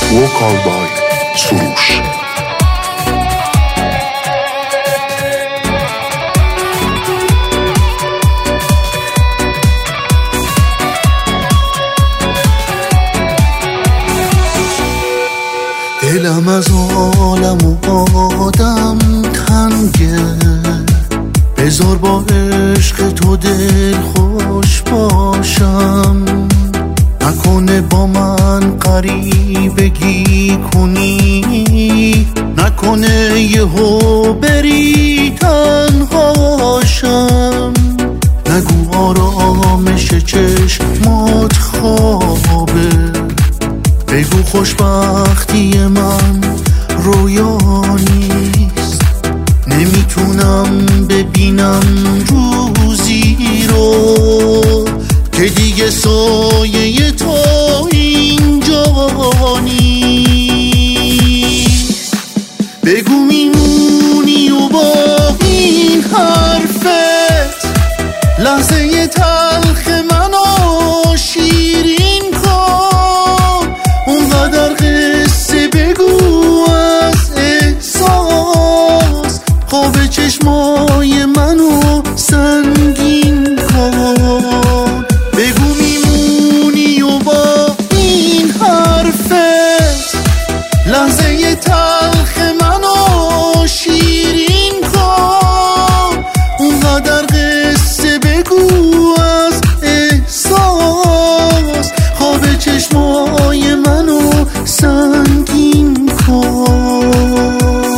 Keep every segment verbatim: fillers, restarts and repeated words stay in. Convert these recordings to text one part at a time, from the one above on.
وکال بای سروش. دلم از عالم و آدم تنگه، بذار با عشق تو دل خوش باشم، نکنه با من غریبگی کنی، نکنه یهو بری تنهاشم، نگو آرامش چشمات خوابه، بگو خوشبختی من رویا نیست، نمیتونم ببینم روزی رو که دیگه سایه تو اینجا نیست. بگو میمونی و با این حرفت لحظه تلخ منو شیرین کن، اونقدر قصه بگو از احساس، خواب چشمای منو سنگین کن. بگو میمونی و با این حرفت لحظه تلخ منو شیرین کن، اونقدر قصه بگو از احساس، خواب چشمای منو سنگین کن.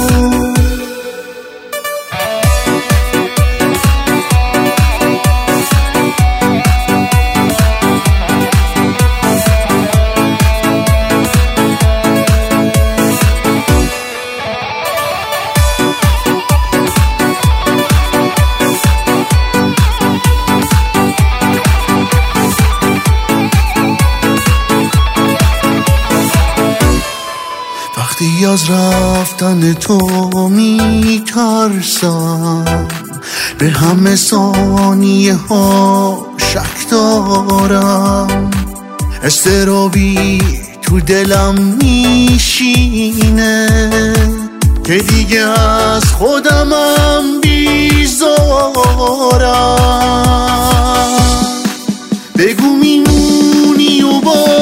وقتی از رفتن تو میترسم، به همه ثانیه ها شک دارم، استرابی تو دلم میشینه که دیگه از خودمم بیزارم. بگو میمونی و با